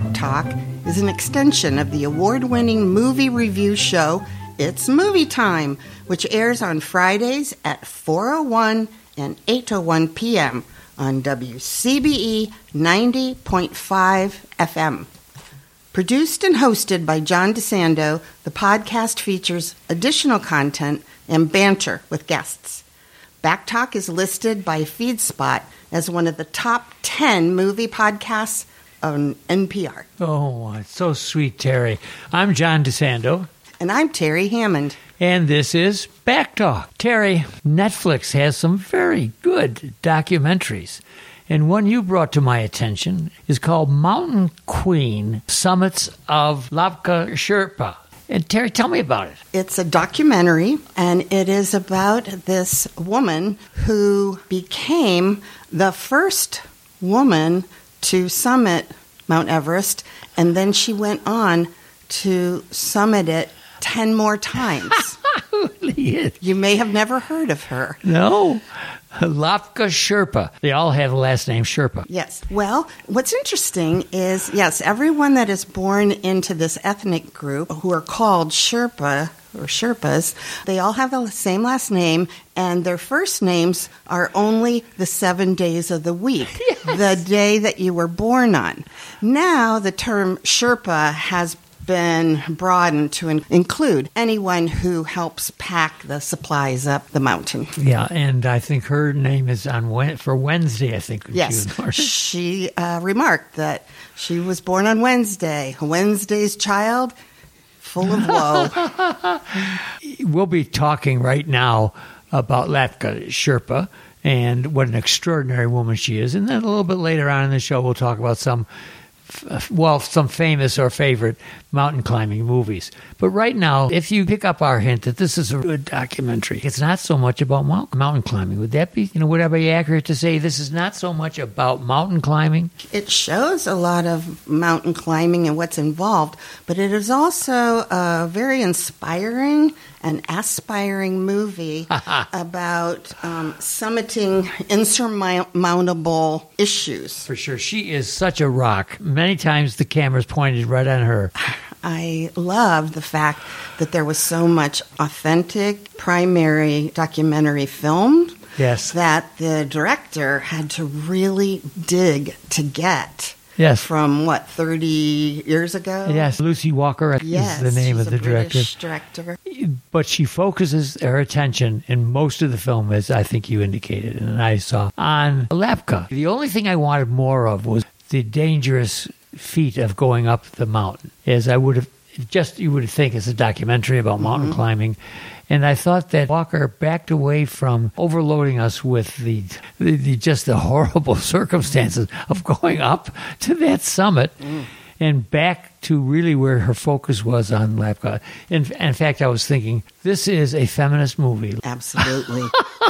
Back Talk is an extension of the award-winning movie review show It's Movie Time, which airs on Fridays at 4:01 and 8:01 p.m. on WCBE 90.5 FM. Produced and hosted by John DeSando, the podcast features additional content and banter with guests. Back Talk is listed by FeedSpot as one of the top 10 movie podcasts on NPR. Oh, it's so sweet, Terry. I'm John DeSando. And I'm Terry Hammond. And this is Back Talk. Terry, Netflix has some very good documentaries. And one you brought to my attention is called Mountain Queen, Summits of Lapka Sherpa. And Terry, tell me about it. It's a documentary, and it is about this woman who became the first woman to summit Mount Everest, and then she went on to summit it 10 more times. You may have never heard of her. No. Lapka Sherpa. They all have the last name Sherpa. Yes. Well, what's interesting is, yes, everyone that is born into this ethnic group who are called Sherpa or Sherpas, they all have the same last name, and their first names are only the 7 days of the week, yes, the day that you were born on. Now, the term Sherpa has been broadened to include anyone who helps pack the supplies up the mountain. Yeah, and I think her name is on for Wednesday, I think. Yes, she remarked that she was born on Wednesday. Wednesday's child, full of woe. We'll be talking right now about Lapka Sherpa and what an extraordinary woman she is. And then a little bit later on in the show, we'll talk about some famous or favorite mountain climbing movies. But right now, if you pick up our hint that this is a good documentary, it's not so much about mountain climbing. Would that be, would I be accurate to say this is not so much about mountain climbing? It shows a lot of mountain climbing and what's involved, but it is also a very inspiring and aspiring movie about summiting insurmountable issues. For sure. She is such a rock. Many times the camera's pointed right on her. I love the fact that there was so much authentic primary documentary filmed. Yes. That the director had to really dig to get. Yes. From, 30 years ago? Yes, Lucy Walker is the name of the British director. But she focuses her attention in most of the film, as I think you indicated, and I saw, on Lapka. The only thing I wanted more of was the dangerous feat of going up the mountain, as you would think it's a documentary about mountain climbing. And I thought that Walker backed away from overloading us with the horrible circumstances of going up to that summit and back to really where her focus was on Lapka. In fact, I was thinking, this is a feminist movie. Absolutely.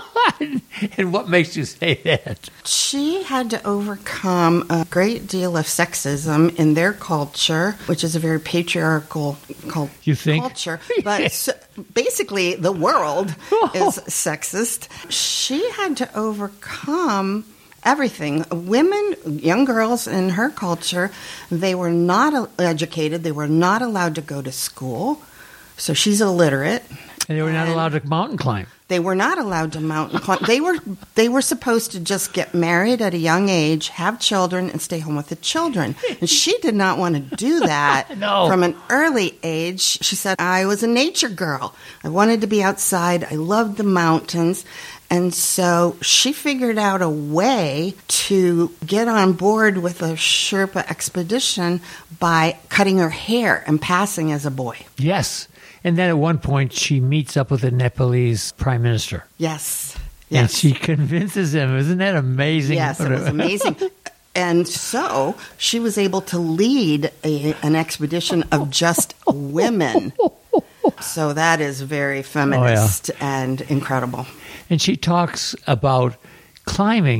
And what makes you say that? She had to overcome a great deal of sexism in their culture, which is a very patriarchal culture. But basically, the world is sexist. She had to overcome everything. Women, young girls in her culture, they were not educated. They were not allowed to go to school. So she's illiterate. And they were not allowed to mountain climb. They were not allowed to mountain climb. They were supposed to just get married at a young age, have children, and stay home with the children. And she did not want to do that. No. From an early age. She said, I was a nature girl. I wanted to be outside. I loved the mountains. And so she figured out a way to get on board with a Sherpa expedition by cutting her hair and passing as a boy. Yes. And then at one point, she meets up with the Nepalese prime minister. Yes. And she convinces him. Isn't that amazing? Yes, it was amazing. And so she was able to lead an expedition of just women. So that is very feminist and incredible. And she talks about climbing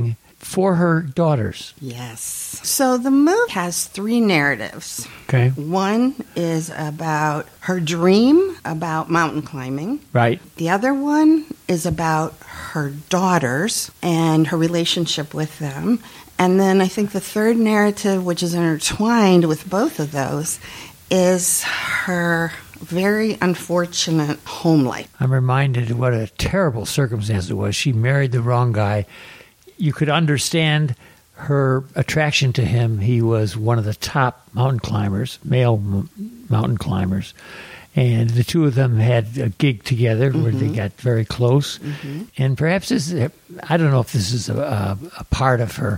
for her daughters. Yes. So the movie has 3 narratives. Okay. One is about her dream about mountain climbing. Right. The other one is about her daughters and her relationship with them. And then I think the third narrative, which is intertwined with both of those, is her very unfortunate home life. I'm reminded of what a terrible circumstance it was. She married the wrong guy. You could understand her attraction to him. He was one of the top mountain climbers, male mountain climbers. And the two of them had a gig together where they got very close. And perhaps I don't know if this is a part of her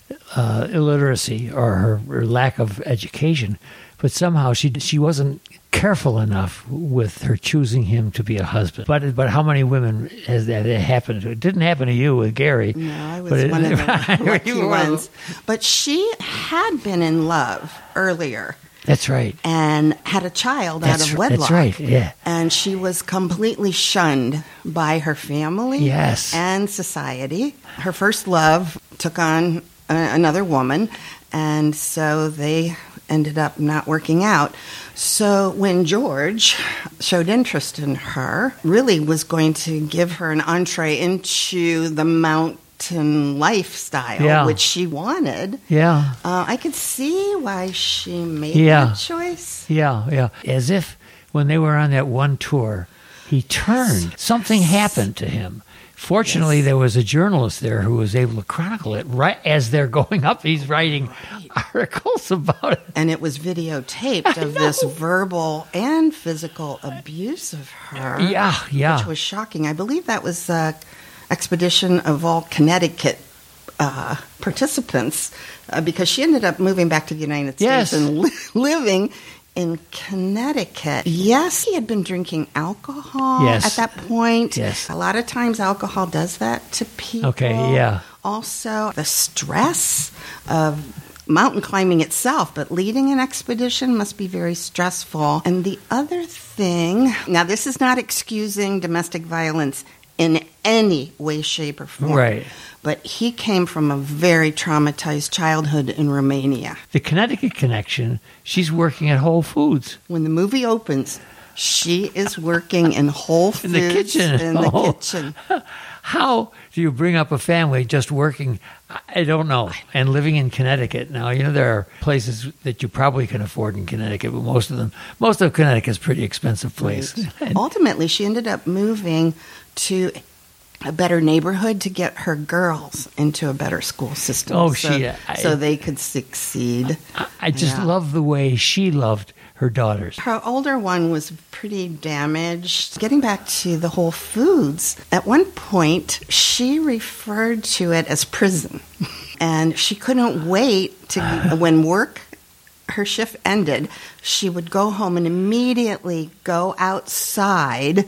illiteracy or her lack of education, but somehow she wasn't careful enough with her choosing him to be a husband. But how many women has that happened to? It didn't happen to you with Gary. No, I was one of the lucky ones. But she had been in love earlier. That's right. And had a child out of wedlock. That's right, yeah. And she was completely shunned by her family and society. Her first love took on another woman, and so they ended up not working out. So when George showed interest in her, really was going to give her an entree into the mountain lifestyle, which she wanted. Yeah. I could see why she made that choice. Yeah. As if when they were on that one tour, he turned. Something happened to him. Fortunately, there was a journalist there who was able to chronicle it right as they're going up. He's writing articles about it. And it was videotaped of this verbal and physical abuse of her. Yeah. Which was shocking. I believe that was Expedition of all Connecticut participants because she ended up moving back to the United States and living in Connecticut. Yes, he had been drinking alcohol at that point. Yes. A lot of times alcohol does that to people. Okay, yeah. Also, the stress of mountain climbing itself, but leading an expedition must be very stressful. And the other thing, now this is not excusing domestic violence in any way, shape, or form. Right. But he came from a very traumatized childhood in Romania. The Connecticut connection, she's working at Whole Foods. When the movie opens, she is working in Whole Foods. In the kitchen. How do you bring up a family just working? I don't know. And living in Connecticut. Now, there are places that you probably can afford in Connecticut, but most of Connecticut is a pretty expensive place. Right. Ultimately, she ended up moving to a better neighborhood to get her girls into a better school system. So they could succeed. I just love the way she loved her daughters. Her older one was pretty damaged. Getting back to the Whole Foods, at one point she referred to it as prison. And she couldn't wait to when her shift ended, she would go home and immediately go outside.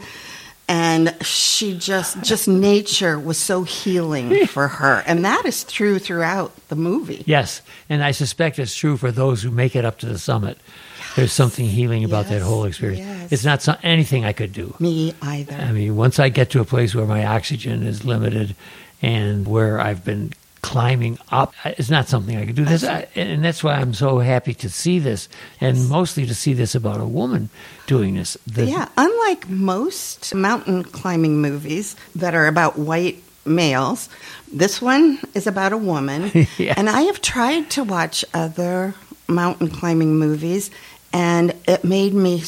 And she just nature was so healing for her. And that is true throughout the movie. Yes, and I suspect it's true for those who make it up to the summit. There's something healing about that whole experience. Yes. It's not anything I could do. Me either. I mean, once I get to a place where my oxygen is limited and where I've been climbing up, it's not something I could do. And that's why I'm so happy to see this, and mostly to see this about a woman doing this. Unlike most mountain climbing movies that are about white males, this one is about a woman. And I have tried to watch other mountain climbing movies, and it made me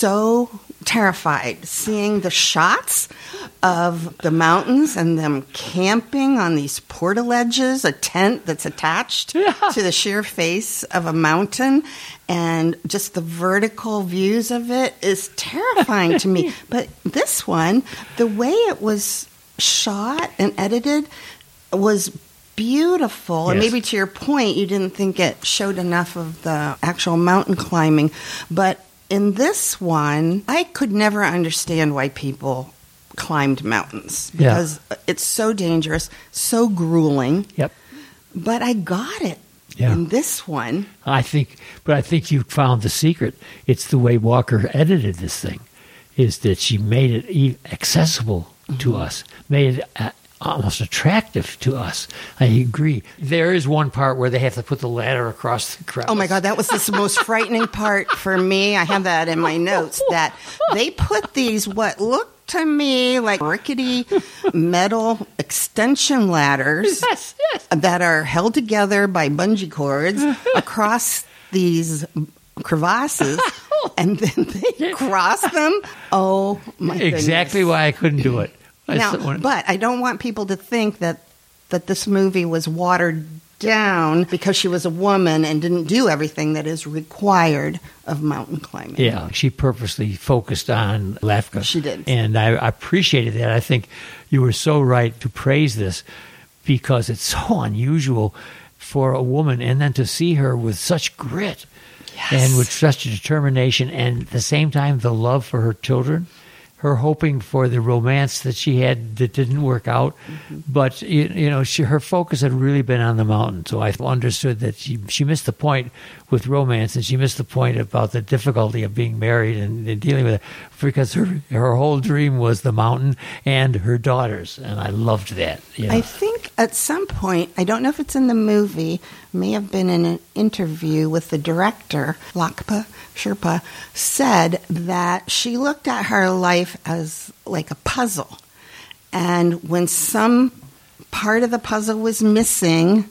so terrified seeing the shots of the mountains and them camping on these portaledges, a tent that's attached to the sheer face of a mountain, and just the vertical views of it is terrifying to me. But this one, the way it was shot and edited was beautiful. Yes. And maybe to your point, you didn't think it showed enough of the actual mountain climbing. But in this one, I could never understand why people climbed mountains because it's so dangerous, so grueling. Yep. But I got it in this one. I think you found the secret. It's the way Walker edited this thing, is that she made it accessible to us, made it almost attractive to us. I agree. There is one part where they have to put the ladder across the crevice. Oh my God, that was the most frightening part for me. I have that in my notes, that they put these, what looked to me like rickety metal extension ladders that are held together by bungee cords across these crevasses, and then they cross them. Oh my goodness. Exactly why I couldn't do it. But I don't want people to think that this movie was watered down because she was a woman and didn't do everything that is required of mountain climbing. Yeah, she purposely focused on Lefka. She did. And I appreciated that. I think you were so right to praise this because it's so unusual for a woman, and then to see her with such grit and with such a determination, and at the same time the love for her children. Her hoping for the romance that she had that didn't work out. Mm-hmm. But, her focus had really been on the mountain. So I understood that she missed the point with romance, and she missed the point about the difficulty of being married and dealing with it, because her whole dream was the mountain and her daughters. And I loved that. I think at some point, I don't know if it's in the movie, may have been in an interview with the director, Lakpa Sherpa, said that she looked at her life as like a puzzle. And when some part of the puzzle was missing,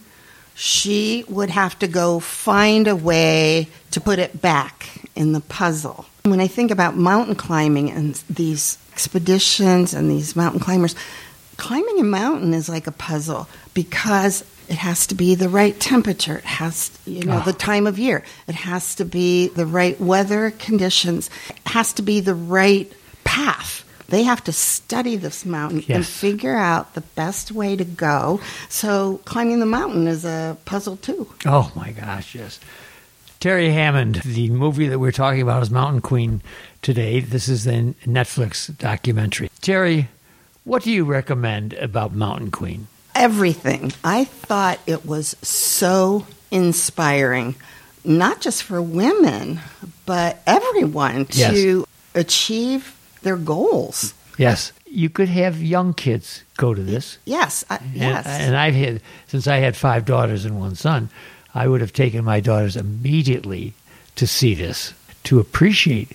she would have to go find a way to put it back in the puzzle. When I think about mountain climbing and these expeditions and these mountain climbers, climbing a mountain is like a puzzle because it has to be the right temperature. It has, the time of year. It has to be the right weather conditions. It has to be the right path. They have to study this mountain and figure out the best way to go. So climbing the mountain is a puzzle too. Oh my gosh, yes. Terry Hammond, the movie that we're talking about is Mountain Queen today. This is a Netflix documentary. Terry, what do you recommend about Mountain Queen? Everything. I thought it was so inspiring, not just for women, but everyone to achieve their goals. Yes. You could have young kids go to this. Yes. Yes. And since I had 5 daughters and 1 son, I would have taken my daughters immediately to see this, to appreciate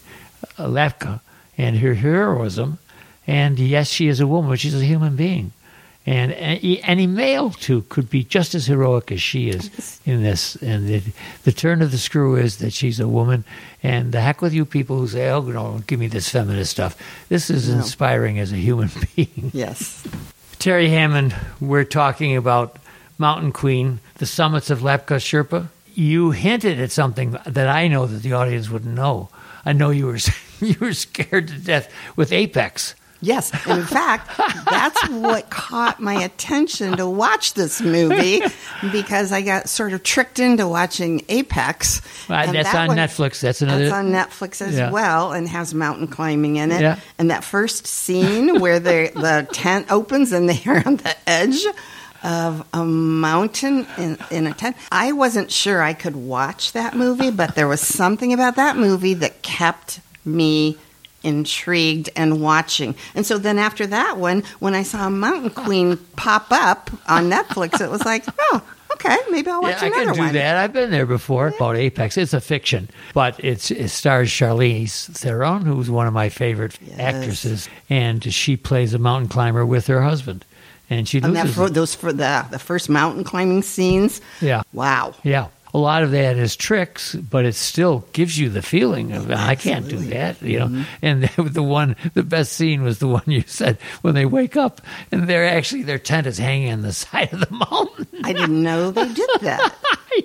Lefka and her heroism. And yes, she is a woman, but she's a human being. And any male, too, could be just as heroic as she is in this. And the turn of the screw is that she's a woman. And the heck with you people who say, oh, no, give me this feminist stuff. This is inspiring as a human being. Yes. Terry Hammond, we're talking about Mountain Queen, the summits of Lapka Sherpa. You hinted at something that I know that the audience wouldn't know. I know you were scared to death with Apex. Yes. In fact, that's what caught my attention to watch this movie, because I got sort of tricked into watching Apex. That's on Netflix. That's on Netflix as well, and has mountain climbing in it. Yeah. And that first scene where the tent opens and they're on the edge of a mountain in a tent. I wasn't sure I could watch that movie, but there was something about that movie that kept me intrigued and watching. And so then after that one, when I saw Mountain Queen pop up on Netflix, it was like, oh, okay, maybe I'll watch another one. I can do that. I've been there before about Apex. It's a fiction, but it stars Charlize Theron, who's one of my favorite actresses, and she plays a mountain climber with her husband. And she loses. The first mountain climbing scenes. Yeah. Wow. Yeah. A lot of that is tricks, but it still gives you the feeling of, I can't do that, Mm-hmm. And the best scene was the one you said when they wake up and their tent is hanging on the side of the mountain. I didn't know they did that.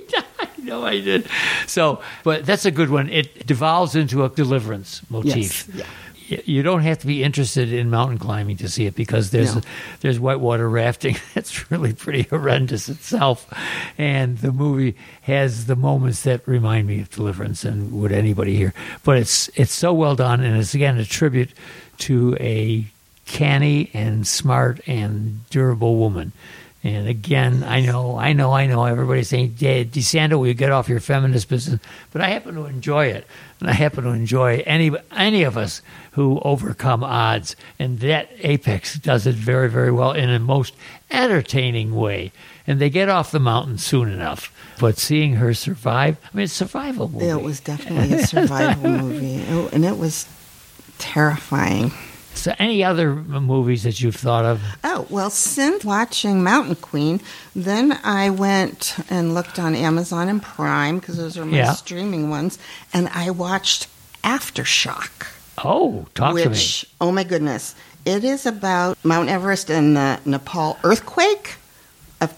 I know I did. So, but that's a good one. It devolves into a deliverance motif. Yes. Yeah. You don't have to be interested in mountain climbing to see it, because there's whitewater rafting. It's really pretty horrendous itself. And the movie has the moments that remind me of Deliverance, and would anybody here. But it's so well done, and it's, again, a tribute to a canny and smart and durable woman. And again, I know. Everybody's saying, DeSanto, will you get off your feminist business? But I happen to enjoy it. And I happen to enjoy any of us who overcome odds. And that Apex does it very, very well in a most entertaining way. And they get off the mountain soon enough. But seeing her survive, it's a survival movie. It was definitely a survival movie. And it was terrifying. So any other movies that you've thought of? Oh, well, since watching Mountain Queen, then I went and looked on Amazon and Prime, because those are my streaming ones, and I watched Aftershock. Oh, talk to me. Oh, my goodness. It is about Mount Everest and the Nepal earthquake of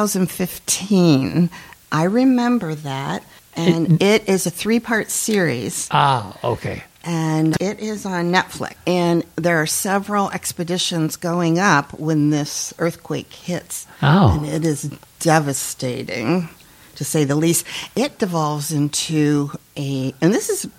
2015. I remember that, and it is a 3-part series. Ah, okay. And it is on Netflix. And there are several expeditions going up when this earthquake hits. Oh. And it is devastating, to say the least. It devolves into and this is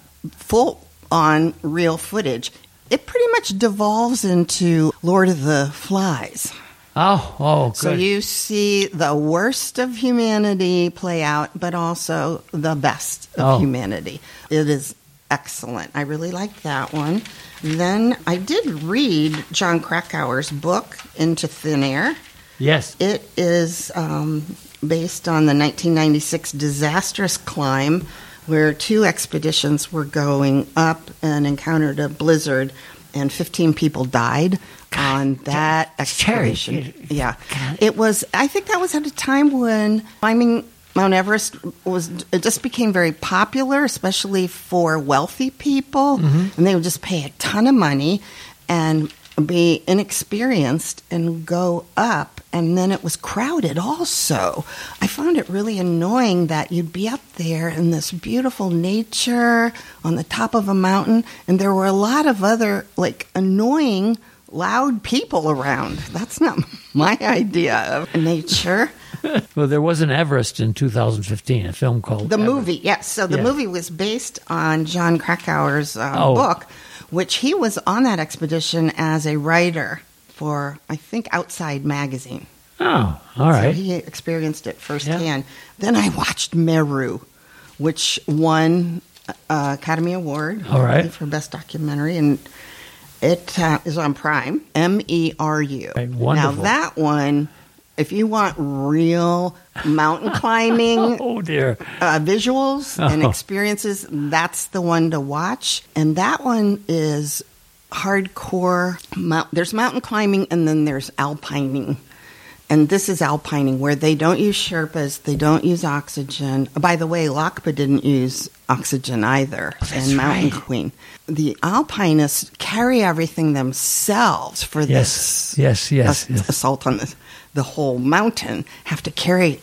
full-on real footage, it pretty much devolves into Lord of the Flies. Oh, good. So you see the worst of humanity play out, but also the best of humanity. It is excellent. I really liked that one. Then I did read John Krakauer's book, Into Thin Air. Yes. It is based on the 1996 disastrous climb where 2 expeditions were going up and encountered a blizzard, and 15 people died on that expedition. Yeah. It was, I think that was at a time when climbing Mount Everest it just became very popular, especially for wealthy people, and they would just pay a ton of money and be inexperienced and go up, and then it was crowded also. I found it really annoying that you'd be up there in this beautiful nature on the top of a mountain, and there were a lot of other, annoying, loud people around. That's not my idea of nature. Well, there was an Everest in 2015, a film called The Everest. Movie, yes. So the movie was based on John Krakauer's book, which he was on that expedition as a writer for, I think, Outside Magazine. Oh, all right. So he experienced it firsthand. Then I watched Meru, which won Academy Award for Best Documentary, and it is on Prime, MERU. Right, wonderful. Now, that one, if you want real mountain climbing visuals and experiences, that's the one to watch. And that one is hardcore. There's mountain climbing, and then there's alpining. And this is alpining, where they don't use Sherpas, they don't use oxygen. By the way, Lakpa didn't use oxygen either in Mountain Queen. The alpinists carry everything themselves for this assault on the whole mountain, have to carry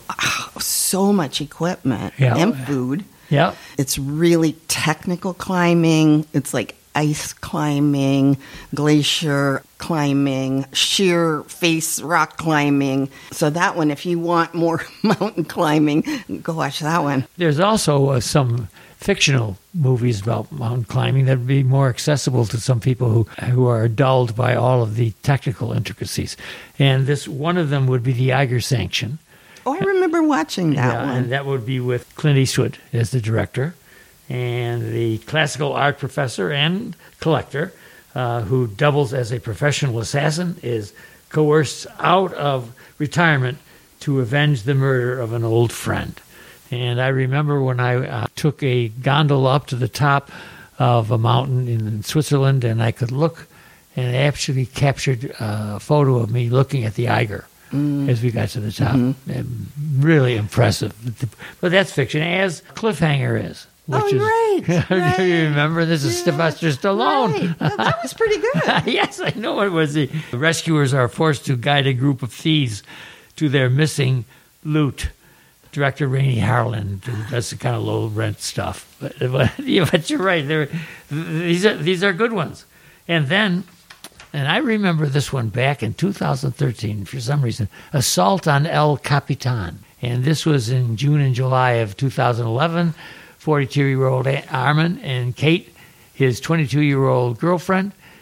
so much equipment and food. Yeah. It's really technical climbing. It's like ice climbing, glacier climbing, sheer face rock climbing. So that one, if you want more mountain climbing, go watch that one. There's also some fictional movies about mountain climbing that would be more accessible to some people who are dulled by all of the technical intricacies. And one of them would be The Eiger Sanction. Oh, I remember watching that one. And that would be with Clint Eastwood as the director. And the classical art professor and collector, who doubles as a professional assassin, is coerced out of retirement to avenge the murder of an old friend. And I remember when I took a gondola up to the top of a mountain in Switzerland, and I could look, and it actually captured a photo of me looking at the Eiger as we got to the top. Really impressive. But that's fiction, as Cliffhanger is. Right. Do you remember? This is Sylvester Stallone. Right. Well, that was pretty good. Yes, I know it was. The rescuers are forced to guide a group of thieves to their missing loot. Director Rainey Harlan does the kind of low-rent stuff. But you're right. These are good ones. And then, and I remember this one back in 2013, for some reason, Assault on El Capitan. And this was in June and July of 2011. 42-year-old Armin and Kate, his 22-year-old girlfriend,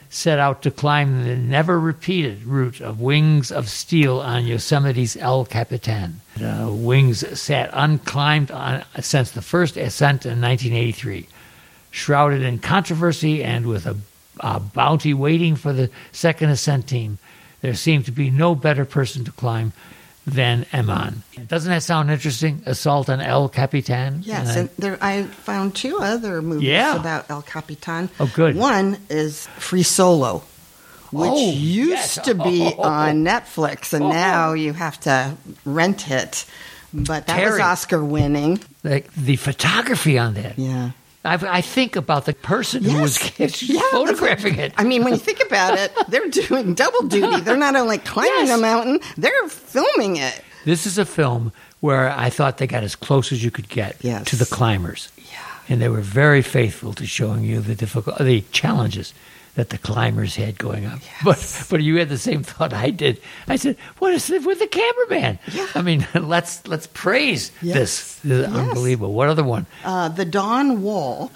set out to climb the never-repeated route of Wings of Steel on Yosemite's El Capitan. Wings sat unclimbed since the first ascent in 1983. Shrouded in controversy and with a bounty waiting for the second ascent team, there seemed to be no better person to climb than Eman. Doesn't that sound interesting? Assault on El Capitan? Yes, and I found 2 other movies about El Capitan. Oh, good. One is Free Solo, which used to be on Netflix, and now you have to rent it. But that was Oscar winning. Like the photography on that. Yeah. I think about the person who was photographing it. I mean, when you think about it, they're doing double duty. They're not only climbing the mountain, they're filming it. This is a film where I thought they got as close as you could get to the climbers. Yeah. And they were very faithful to showing you the challenges that the climbers had going up. Yes. But you had the same thought I did. I said, what is it with the cameraman? Yeah. I mean, let's praise this. This is unbelievable. What other one? The Dawn Wall,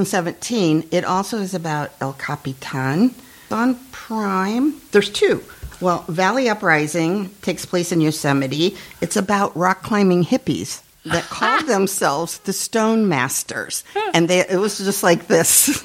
2017. It also is about El Capitan. On Prime, there's 2. Well, Valley Uprising takes place in Yosemite. It's about rock climbing hippies that called themselves the Stone Masters. And it was just like this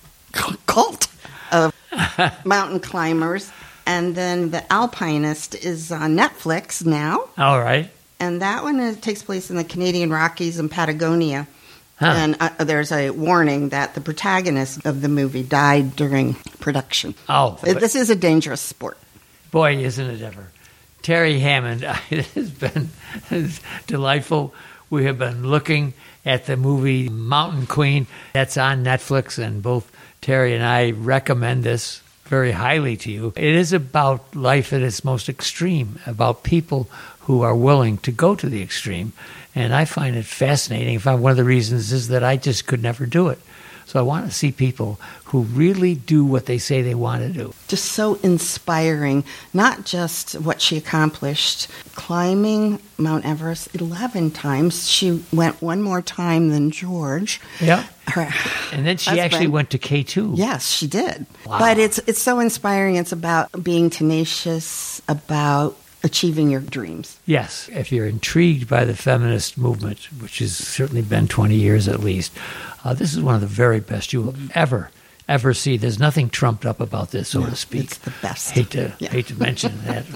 cult of mountain climbers. And then The Alpinist is on Netflix now. All right. And that one takes place in the Canadian Rockies and Patagonia. And there's a warning that the protagonist of the movie died during production. This is a dangerous sport. Boy, isn't it ever. Terry Hammond, it has been delightful. We have been looking at the movie Mountain Queen. That's on Netflix, and both Terry and I recommend this very highly to you. It is about life at its most extreme, about people who are willing to go to the extreme. And I find it fascinating. One of the reasons is that I just could never do it. So I want to see people who really do what they say they want to do. Just so inspiring, not just what she accomplished. Climbing Mount Everest 11 times. She went one more time than George. Yeah. And then she actually went to K2. Yes, she did. Wow. But it's so inspiring. It's about being tenacious, about achieving your dreams. Yes. If you're intrigued by the feminist movement, which has certainly been 20 years at least, this is one of the very best you will ever see. There's nothing trumped up about this, so to speak. It's the best. Hate to mention that,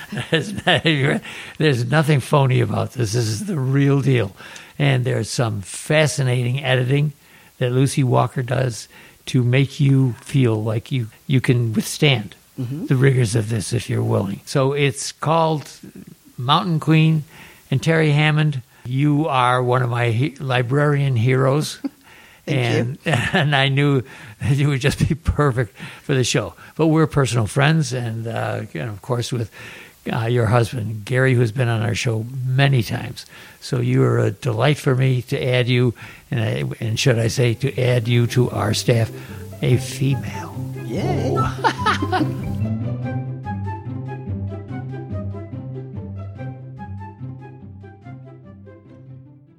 but there's nothing phony about this. This is the real deal. And there's some fascinating editing that Lucy Walker does to make you feel like you can withstand the rigors of this if you're willing. So it's called Mountain Queen. And Terry Hammond, you are one of my librarian heroes. Thank you. And I knew that you would just be perfect for the show. But we're personal friends, and of course with your husband, Gary, who's been on our show many times. So you are a delight for me to add you, and should I say, to add you to our staff, a female. Yay.